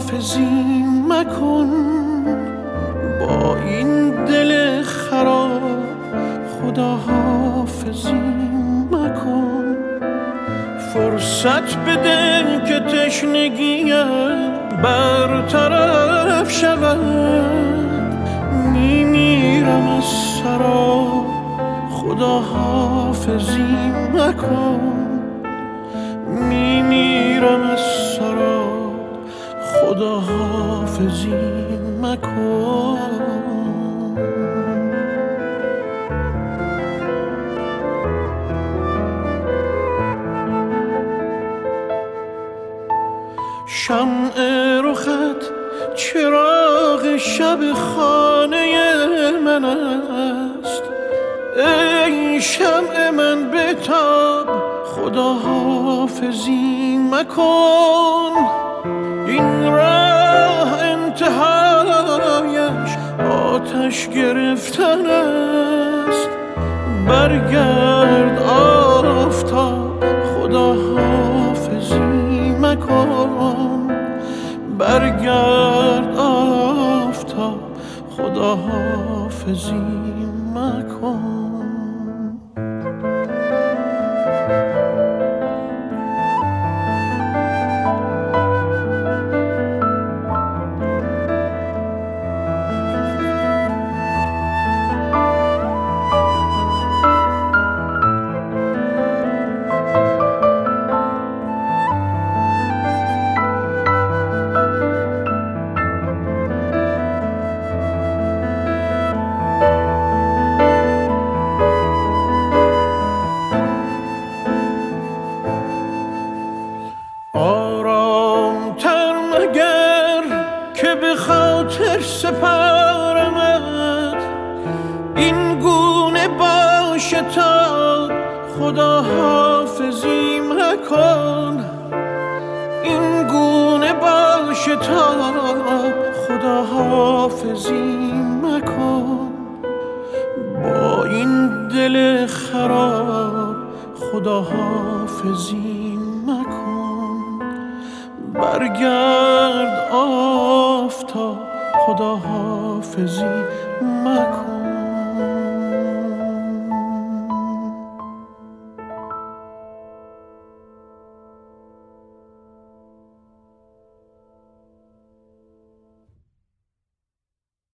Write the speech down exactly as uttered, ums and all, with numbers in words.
حافظی مکن، با این دل خراب خدا حافظی مکن. فرصت بده که تشنگیم برطرف شود، میمیرم از سراب خدا حافظی مکن، میمیرم از سراب خدا حافظی مکن. شمع رخت چراغ شب خانه من است، ای شمع من بتاب خدا حافظی مکن. این راه انتهایش آتش گرفتن است، برگرد آفتاب خدا حافظی مکن، برگرد آفتاب خدا حافظی مکن. آرام‌تر مگر که به خاطر سپارمت، این گونه باشه تا خدا حافظی مکن، این گونه باشه تا خدا حافظی مکن. با این دل خراب خدا حافظی مکن، برگرد آفتاب خدا حافظی مکن.